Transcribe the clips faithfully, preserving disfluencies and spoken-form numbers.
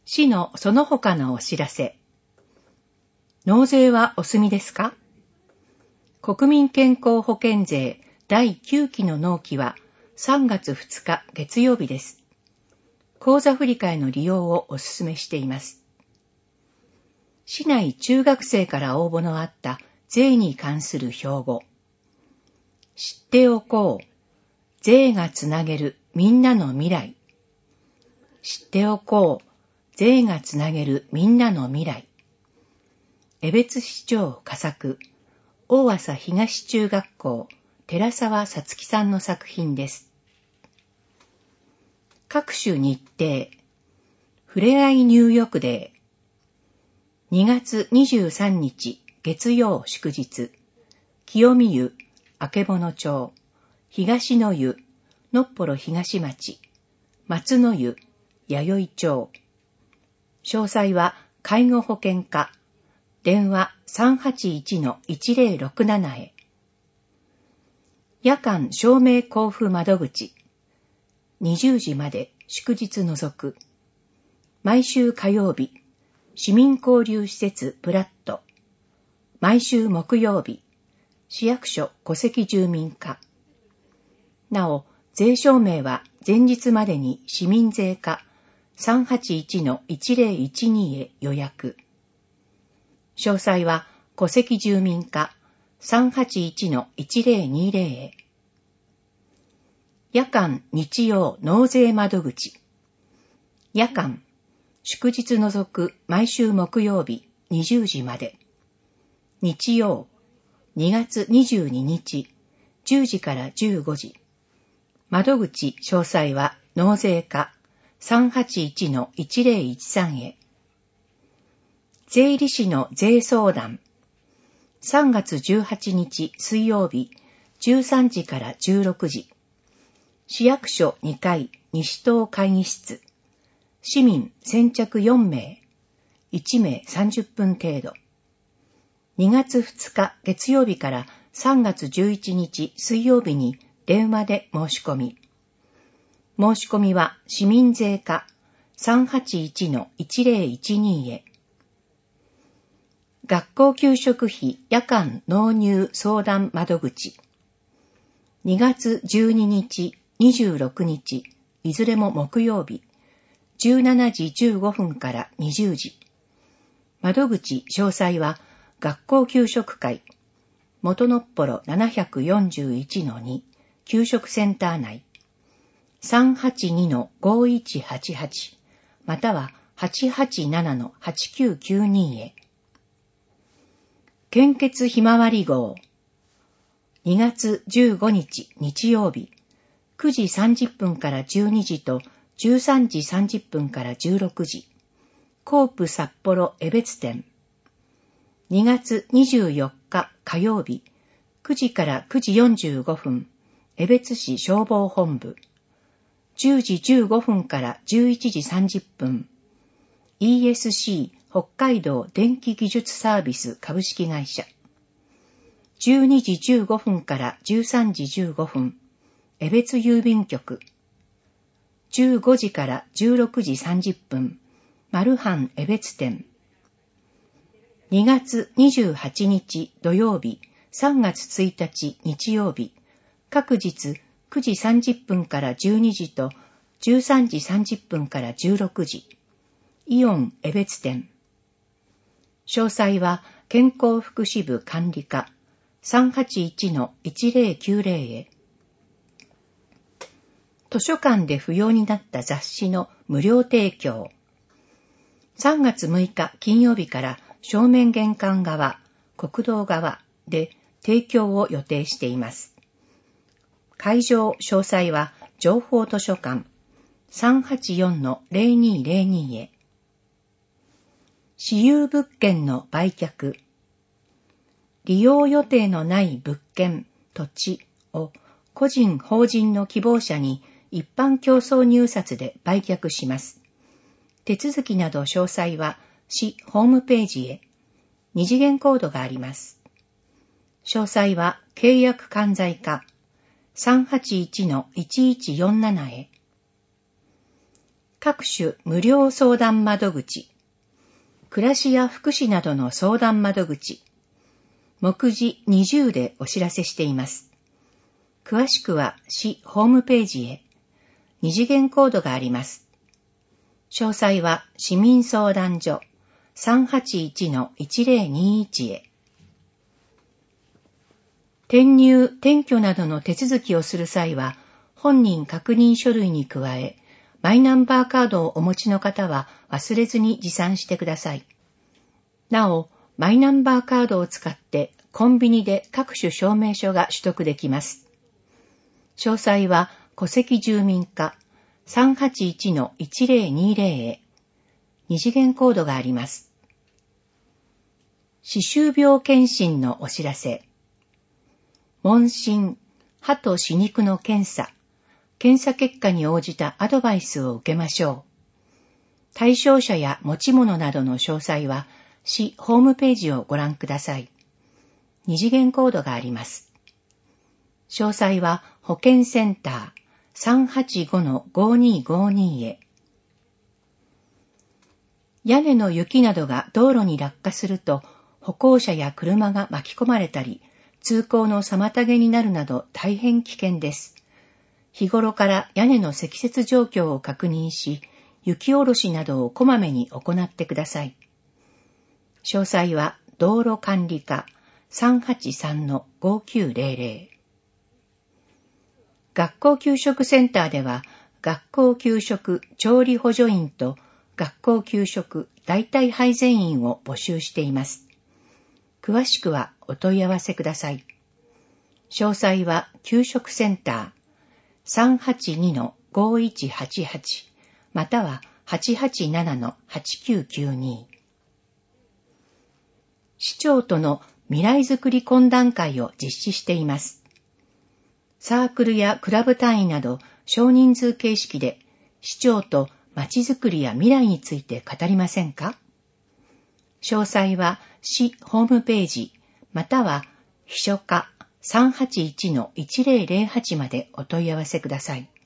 市のその他のお知らせ。納税はお済みですか？国民健康保険税だいきゅうきの納期はさんがつふつか月曜日です。口座振替の利用をお勧めしています。市内中学生から応募のあった税に関する標語。知っておこう。税がつなげるみんなの未来。知っておこう。税がつなげるみんなの未来。江別市長佳作、大浅東中学校、寺沢さつきさんの作品です。各種日程。ふれあい入浴デー。にがつにじゅうさんにち月曜祝日。清見湯、あけぼの町、東の湯、のっぽろ東町、松の湯、弥生町。詳細は介護保険課、電話 さんはちいちのいちぜろろくなな へ。夜間証明交付窓口、にじゅうじまで祝日除く。毎週火曜日、市民交流施設プラット。毎週木曜日、市役所戸籍住民課。なお、税証明は前日までに市民税課 さんはちいちのいちぜろいちに へ予約。詳細は戸籍住民課 さんはちいちのいちぜろにぜろ へ。夜間日曜納税窓口。夜間、祝日除く毎週木曜日にじゅうじまで。日曜、にがつにじゅうににち、じゅうじからじゅうごじ。窓口詳細は納税課 さんはちいちのいちぜろいちさん へ。税理士の税相談。さんがつじゅうはちにち水曜日、じゅうさんじからじゅうろくじ。市役所にかい西棟会議室。市民先着よんめい。いちめいさんじゅっぷん程度。にがつふつか月曜日からさんがつじゅういちにち水曜日に電話で申し込み。申し込みは市民税課 さんはちいちのいちぜろいちに へ。学校給食費夜間納入相談窓口。にがつじゅうににち、にじゅうろくにち、いずれも木曜日、じゅうしちじじゅうごふんからにじゅうじ。窓口詳細は学校給食会、元のっぽろななよんいちのに、給食センター内、さんはちにのごいちはちはち、またははちはちななのはちきゅうきゅうに へ。献血ひまわり号。にがつじゅうごにち日曜日、くじさんじゅっぷんからじゅうにじとじゅうさんじさんじゅっぷんからじゅうろくじ。コープ札幌江別店。にがつにじゅうよっか火曜日、くじからくじよんじゅうごふん、江別市消防本部。じゅうじじゅうごふんからじゅういちじさんじゅっぷん、イーエスシー 北海道電気技術サービス株式会社。じゅうにじじゅうごふんからじゅうさんじじゅうごふん、江別郵便局。じゅうごじからじゅうろくじさんじゅっぷん、マルハン江別店。にがつにじゅうはちにち土曜日、さんがつついたち日曜日、各日くじさんじゅっぷんからじゅうにじとじゅうさんじさんじゅっぷんからじゅうろくじ。イオン江別店。詳細は健康福祉部管理課 さんはちいちのいちぜろきゅうぜろ へ。図書館で不要になった雑誌の無料提供。さんがつむいか金曜日から正面玄関側、国道側で提供を予定しています。会場詳細は情報図書館 さんはちよんのぜろにぜろに へ。私有物件の売却。利用予定のない物件、土地を個人・法人の希望者に一般競争入札で売却します。手続きなど詳細は市ホームページへ。二次元コードがあります。詳細は契約管財課 さんはちいちのいちいちよんなな へ。 各種無料相談窓口、暮らしや福祉などの相談窓口、目次にじゅうでお知らせしています。詳しくは市ホームページへ。二次元コードがあります。詳細は市民相談所 さんはちいちのいちぜろにいち へ。転入・転居などの手続きをする際は、本人確認書類に加え、マイナンバーカードをお持ちの方は忘れずに持参してください。なお、マイナンバーカードを使ってコンビニで各種証明書が取得できます。詳細は戸籍住民課 さんはちいちのいちぜろにぜろ へ。二次元コードがあります。歯周病検診のお知らせ。問診、歯と歯肉の検査、検査結果に応じたアドバイスを受けましょう。対象者や持ち物などの詳細は、市ホームページをご覧ください。二次元コードがあります。詳細は保健センター さんはちごのごにごに へ。屋根の雪などが道路に落下すると、歩行者や車が巻き込まれたり、通行の妨げになるなど大変危険です。日頃から屋根の積雪状況を確認し、雪下ろしなどをこまめに行ってください。詳細は道路管理課 さんはちさんのごきゅうぜろぜろ。学校給食センターでは、学校給食調理補助員と学校給食代替配膳員を募集しています。詳しくはお問い合わせください。詳細は給食センター さんはちにのごいちはちはち または はちはちななのはちきゅうきゅうに。市長との未来づくり懇談会を実施しています。サークルやクラブ単位など少人数形式で市長とまちづくりや未来について語りませんか？詳細は市ホームページまたは秘書課 さんはちいちのいちぜろぜろはち までお問い合わせください。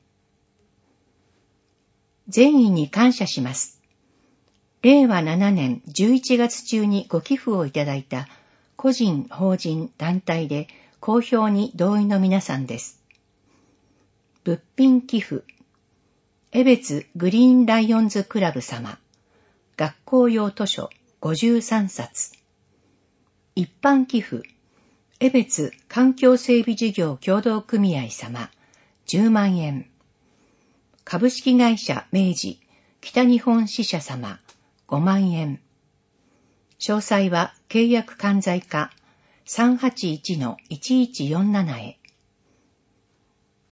善意に感謝します。れいわななねんじゅういちがつ中にご寄付をいただいた個人、法人、団体で公表に同意の皆さんです。物品寄付、江別グリーンライオンズクラブ様、学校用図書ごじゅうさんさつ、一般寄付、江別環境整備事業協同組合様、じゅうまんえん、株式会社明治北日本支社様、ごまんえん。詳細は契約管財課 さんはちいちのいちいちよんなな へ。